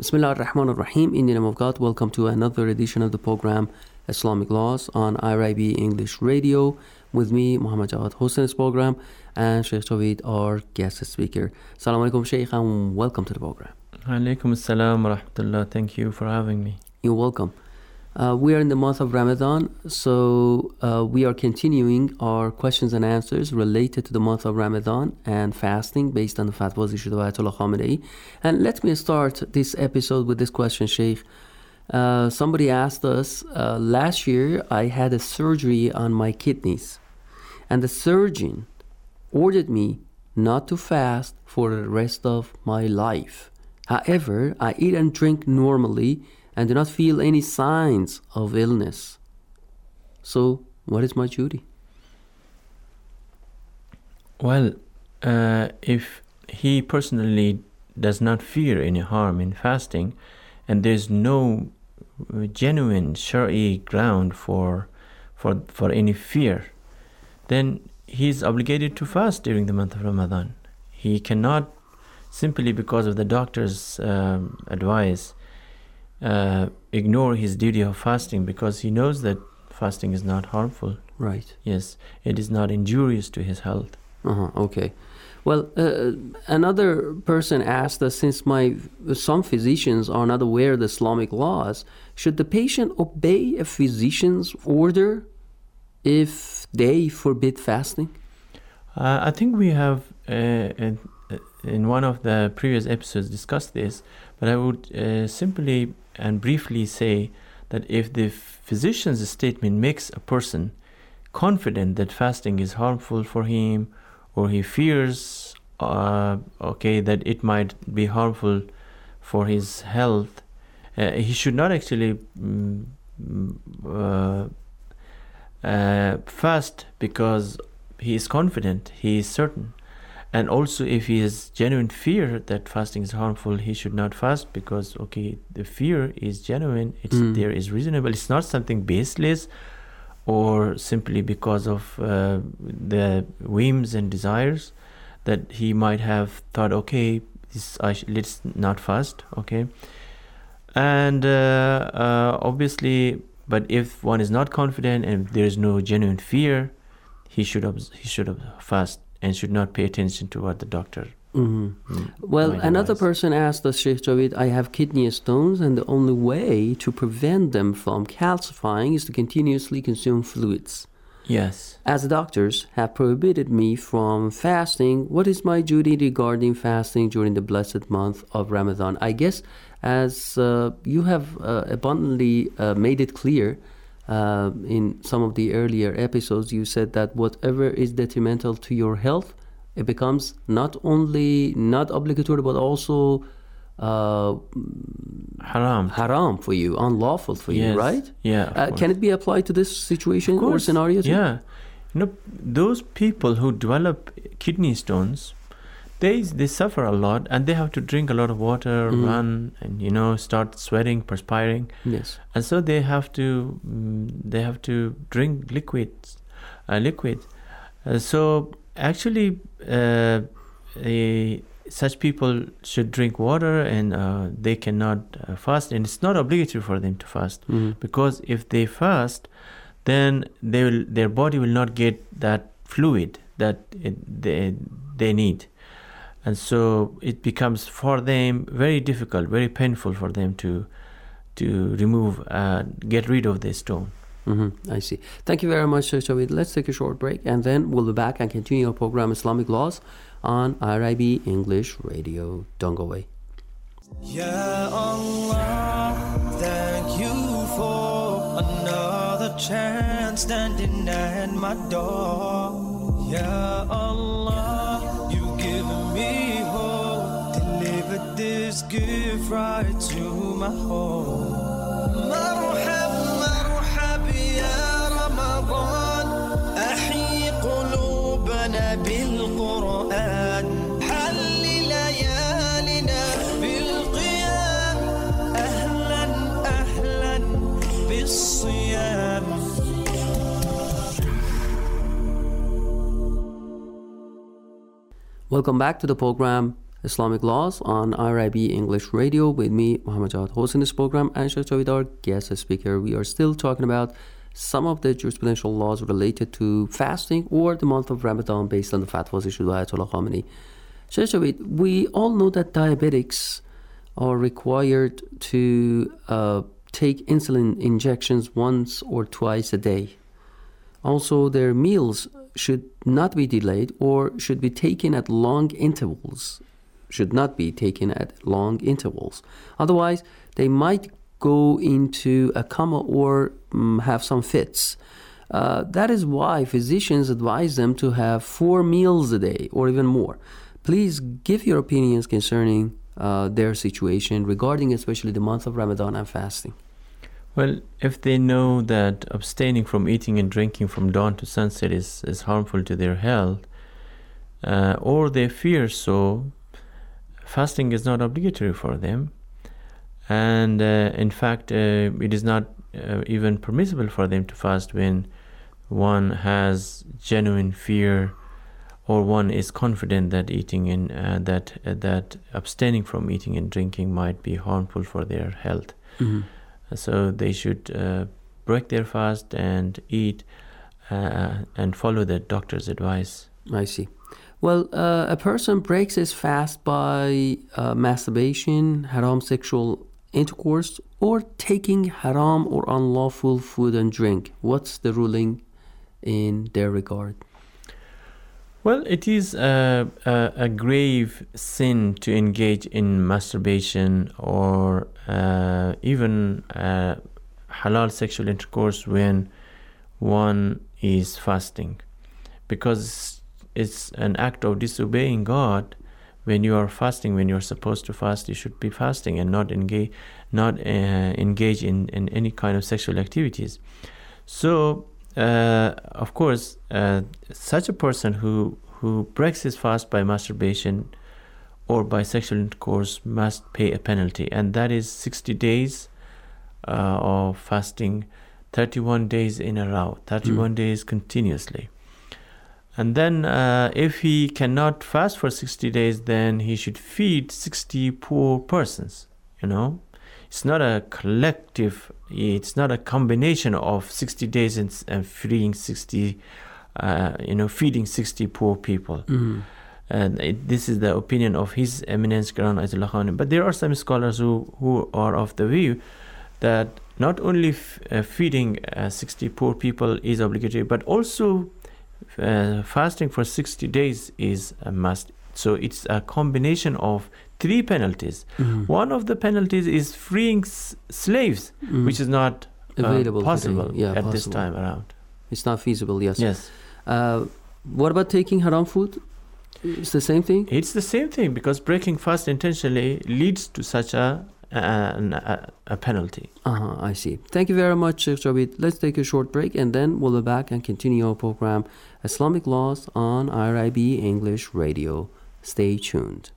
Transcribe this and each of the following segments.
Bismillah ar-Rahman ar-Rahim. In the name of God, welcome to another edition of the program Islamic Laws on IRIB English Radio. With me, Muhammad Jawad, hosting this program, and Sheikh Javid, our guest speaker. Assalamu alaikum, Sheikh, and welcome to the program. Alaikum assalam wa rahmatullah. Thank you for having me. You're welcome. We are in the month of Ramadan, so we are continuing our questions and answers related to the month of Ramadan and fasting based on the fatwas issued by Ayatollah Khamenei. And let me start this episode with this question, Sheikh. Somebody asked us, last year I had a surgery on my kidneys, and the surgeon ordered me not to fast for the rest of my life. However, I eat and drink normally and do not feel any signs of illness. So, what is my duty? Well, if he personally does not fear any harm in fasting, and there's no genuine Shari'i ground for any fear, then he is obligated to fast during the month of Ramadan. He cannot, simply because of the doctor's advice, ignore his duty of fasting, because he knows that fasting is not harmful. Right. Yes, it is not injurious to his health. Okay. Well, another person asked us, since some physicians are not aware of the Islamic laws, should the patient obey a physician's order if they forbid fasting? I think we have in one of the previous episodes discussed this, but I would simply and briefly say that if the physician's statement makes a person confident that fasting is harmful for him, or he fears that it might be harmful for his health, he should not actually fast because he is confident, he is certain. And also, if he has genuine fear that fasting is harmful, he should not fast because, the fear is genuine, there is reasonable. It's not something baseless or simply because of the whims and desires that he might have thought, let's not fast, And obviously, but if one is not confident and there is no genuine fear, he should fast and should not pay attention to what the doctor. Well, another person asked us, Sheikh Javid, I have kidney stones, and the only way to prevent them from calcifying is to continuously consume fluids. Yes. As the doctors have prohibited me from fasting, what is my duty regarding fasting during the blessed month of Ramadan? I guess as you have abundantly made it clear in some of the earlier episodes, you said that whatever is detrimental to your health, it becomes not only not obligatory, but also haram for you, unlawful for you, right? Yeah. Can it be applied to this situation or scenario too? Yeah. Those people who develop kidney stones, they suffer a lot, and they have to drink a lot of water, run, and start sweating, perspiring. Yes. And so they have to drink liquid. So actually, such people should drink water, and they cannot fast, and it's not obligatory for them to fast, because if they fast, then their body will not get that fluid that they need. And so it becomes for them very difficult, very painful for them to remove, get rid of the stone. I see. Thank you very much, Sheikh Javid. Let's take a short break, and then we'll be back and continue our program Islamic Laws on IRIB English Radio. Don't go away. Ya Allah, thank you for another chance standing at my door. Ya Allah, you've given me hope, delivered this gift right to my home. مرحب يا رمضان، أحيي قلوبنا بالقرآن، حل ليالنا بالقيام، أهلا أهلا بالصيام. Welcome back to the program Islamic Laws on IRIB English Radio with me, Muhammad Jawad Hossein, in this program, and Sheikh Javid, our guest speaker. We are still talking about some of the jurisprudential laws related to fasting or the month of Ramadan based on the fatwas issued by Ayatollah Khamenei. Sheikh Javid, we all know that diabetics are required to take insulin injections once or twice a day. Also, their meals should not be delayed or should be taken at long intervals. Otherwise, they might go into a coma or have some fits. That is why physicians advise them to have 4 meals a day or even more. Please give your opinions concerning their situation regarding especially the month of Ramadan and fasting. Well, if they know that abstaining from eating and drinking from dawn to sunset is harmful to their health, or they fear so, fasting is not obligatory for them. And in fact, it is not even permissible for them to fast when one has genuine fear or one is confident that eating and that abstaining from eating and drinking might be harmful for their health. Mm-hmm. So they should break their fast and eat and follow the doctor's advice. I see. Well, a person breaks his fast by masturbation, haram sexual intercourse, or taking haram or unlawful food and drink. What's the ruling in their regard? Well, it is a grave sin to engage in masturbation or even halal sexual intercourse when one is fasting, because it's an act of disobeying God. When you are fasting, when you're supposed to fast, you should be fasting and not engage in any kind of sexual activities. So, of course, such a person who breaks his fast by masturbation or by sexual intercourse must pay a penalty, and that is 60 days of fasting, 31 days in a row, 31 days continuously. And then if he cannot fast for 60 days, then he should feed 60 poor persons, It's not a collective, it's not a combination of 60 days and feeding 60, feeding 60 poor people. Mm-hmm. And this is the opinion of His Eminence Quran Ayatollah Khamenei. But there are some scholars who are of the view that not only feeding 60 poor people is obligatory, but also fasting for 60 days is a must. So it's a combination of 3 penalties. Mm-hmm. One of the penalties is freeing slaves, which is not available possible this time around. It's not feasible, yes. Yes. What about taking haram food? It's the same thing? It's the same thing, because breaking fast intentionally leads to such a penalty. I see. Thank you very much, Sheikh Javid. Let's take a short break and then we'll be back and continue our program Islamic Laws on IRIB English Radio. Stay tuned.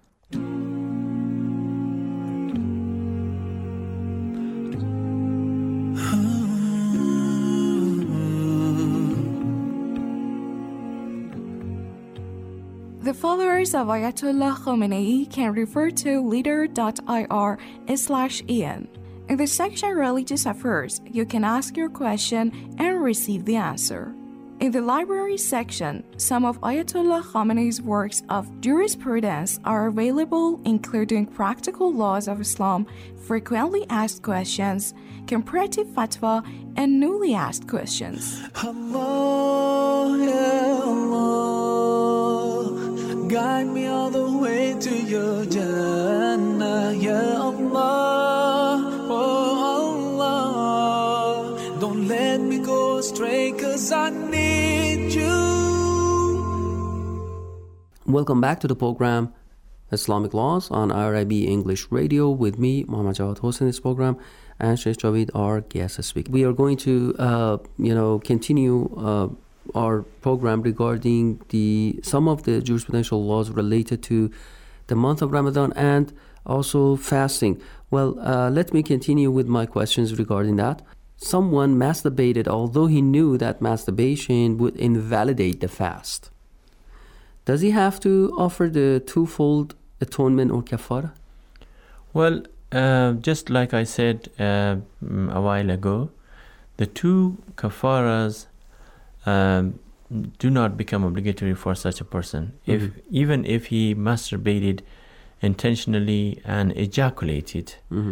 The followers of Ayatollah Khamenei can refer to leader.ir/en. In the section Religious Affairs, you can ask your question and receive the answer. In the library section, some of Ayatollah Khamenei's works of jurisprudence are available, including Practical Laws of Islam, Frequently Asked Questions, Comparative Fatwa, and Newly Asked Questions. Allah, ya Allah, guide me all the way to your Jannah, ya Allah, oh Allah, don't let me go astray, 'cause I need you. Welcome back to the program Islamic Laws on IRIB English Radio with me, Muhammad Jawad Hossein, in this program, and Sheikh Javid, our guest speaker. We are going to, continue our program regarding some of the jurisprudential laws related to the month of Ramadan and also fasting. Well, let me continue with my questions regarding that. Someone masturbated although he knew that masturbation would invalidate the fast. Does he have to offer the twofold atonement or kafara? Well, just like I said a while ago, the two kafaras do not become obligatory for such a person. Even if he masturbated intentionally and ejaculated.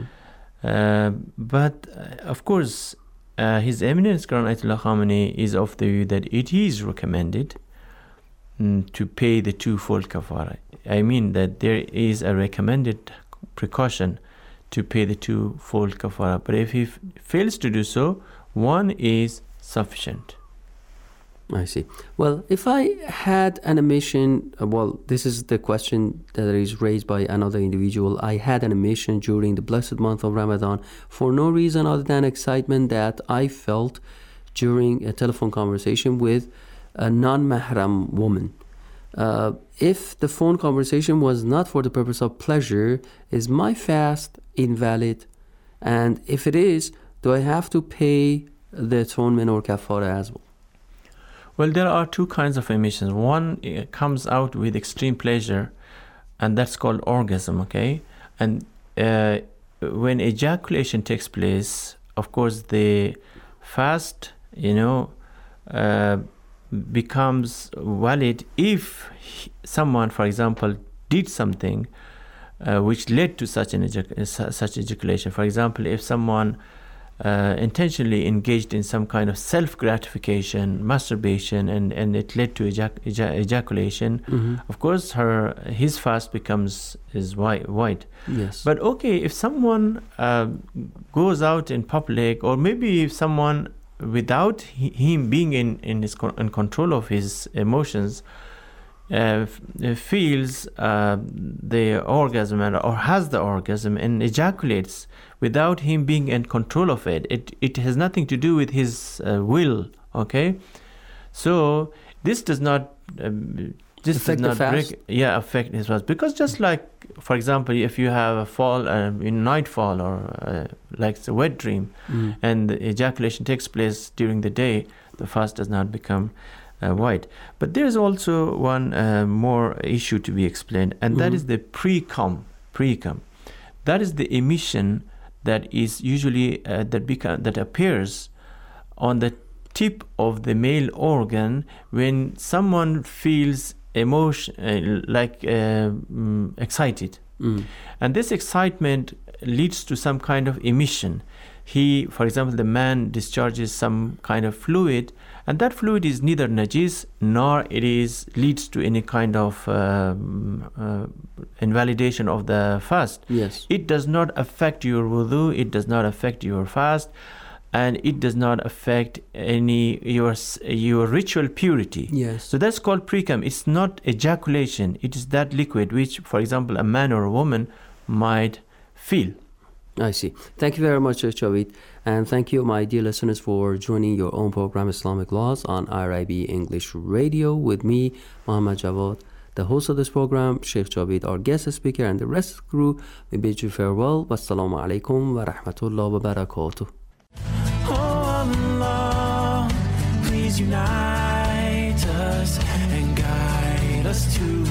But of course, His Eminence Grand Ayatollah Khamenei is of the view that it is recommended to pay the twofold kafara. I mean that there is a recommended precaution to pay the twofold kafara. But if he fails to do so, one is sufficient. I see. Well, if I had an emission, this is the question that is raised by another individual. I had an emission during the blessed month of Ramadan for no reason other than excitement that I felt during a telephone conversation with a non-mahram woman. If the phone conversation was not for the purpose of pleasure, is my fast invalid? And if it is, do I have to pay the atonement or kafara as well? Well, there are two kinds of emissions. One comes out with extreme pleasure, and that's called orgasm, okay? And when ejaculation takes place, of course, the fast, becomes valid if someone, for example, did something which led to such ejaculation. For example, if someone intentionally engaged in some kind of self-gratification, masturbation, and it led to ejaculation, of course his fast is void. Yes. But okay, if someone goes out in public, or maybe if someone, without him being in control of his emotions, feels the orgasm or has the orgasm and ejaculates without him being in control of it. It has nothing to do with his will, okay? So this does not affect his fast, because just like, for example, if you have a fall, nightfall, or like a wet dream, and the ejaculation takes place during the day, the fast does not become void. But there is also one more issue to be explained, and that is the pre-cum. That is the emission that is usually that appears on the tip of the male organ when someone feels excited, and this excitement leads to some kind of emission. For example, the man discharges some kind of fluid, and that fluid is neither najis nor leads to any kind of invalidation of the fast. Yes. It does not affect your wudu, it does not affect your fast, and it does not affect your ritual purity. Yes. So that's called pre-cum. It's not ejaculation. It is that liquid which, for example, a man or a woman might feel. I see. Thank you very much, Javed. And thank you, my dear listeners, for joining your own program, Islamic Laws, on IRIB English Radio with me, Muhammad Jawad, the host of this program, Sheikh Javed, our guest speaker, and the rest of the crew. We bid you farewell. Wassalamu alaikum wa rahmatullah wa barakatuh. Oh Allah, please unite us and guide us to